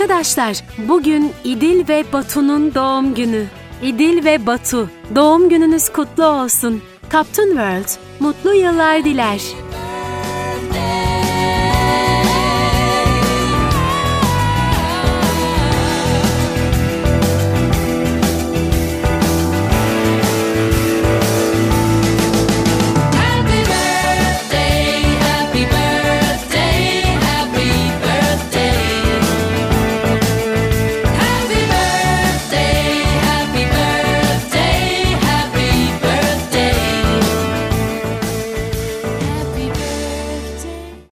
Arkadaşlar, bugün İdil ve Batu'nun doğum günü. İdil ve Batu, doğum gününüz kutlu olsun. Kaptun World, mutlu yıllar diler.